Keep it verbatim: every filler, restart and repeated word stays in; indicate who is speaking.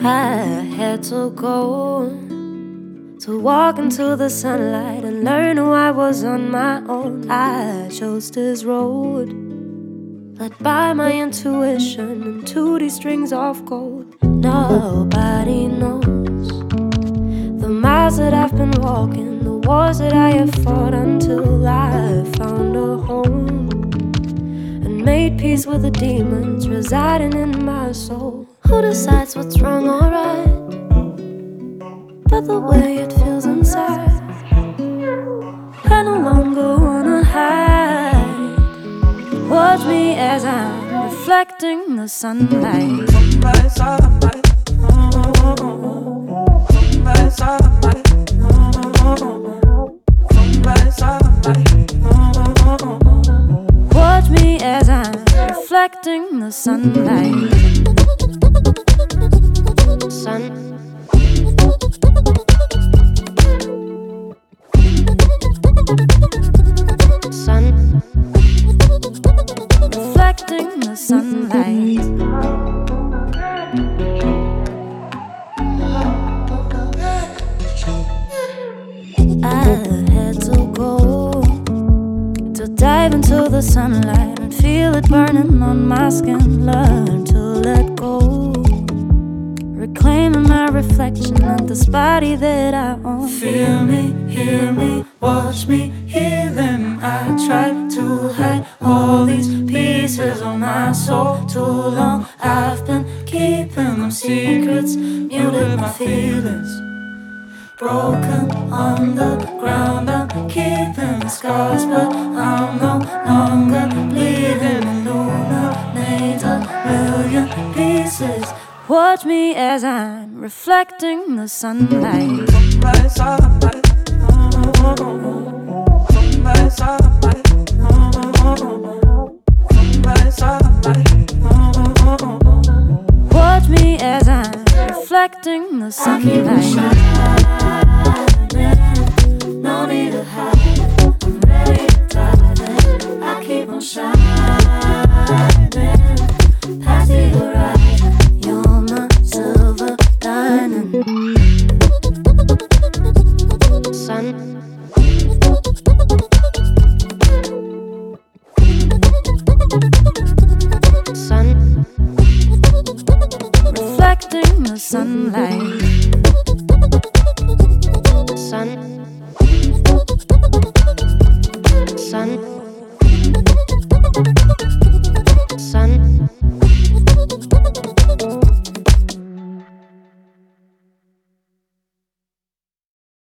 Speaker 1: I had to go to walk into the sunlight and learn who I was on my own. I chose this road, led by my intuition and two D strings of gold. Nobody knows the miles that I've been walking, the wars that I have fought until I found a home and made peace with the demons residing in my soul. Who decides what's wrong or right? But the way it feels inside, I no longer wanna hide. Watch me as I'm reflecting the sunlight. Watch me as I'm reflecting the sunlight. Sun. Sun, reflecting the sunlight. I had to go to dive into the sunlight and feel it burning on my skin. Learn to let go, reclaiming my reflection of this body that I own.
Speaker 2: Feel me, hear me, watch me healing. I tried to hide all these pieces of my soul. Too long I've been keeping them secrets, muted my feelings. Broken on the ground, I'm keeping scars, but I'm no longer bleeding. Illuminate a million pieces.
Speaker 1: Watch me as I'm reflecting the sunlight. Watch me as I'm reflecting the sunlight.
Speaker 2: No need to hide, I'm ready to dive in. I keep on shining, past the horizon.
Speaker 1: You're my silver lining. Sun. Sun. Reflecting the sunlight. Sun. Sun.